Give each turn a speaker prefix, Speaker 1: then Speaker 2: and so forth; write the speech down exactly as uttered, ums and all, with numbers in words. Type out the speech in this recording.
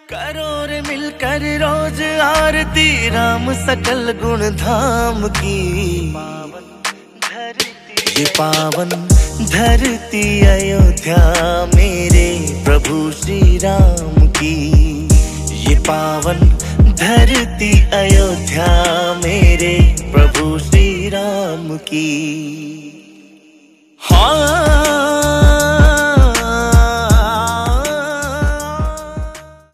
Speaker 1: करो रे मिलकर रोज आरती राम सकल गुण धाम की। ये पावन धरती अयोध्या मेरे प्रभु श्री राम की। ये पावन धरती अयोध्या मेरे प्रभु श्री राम की। हाँ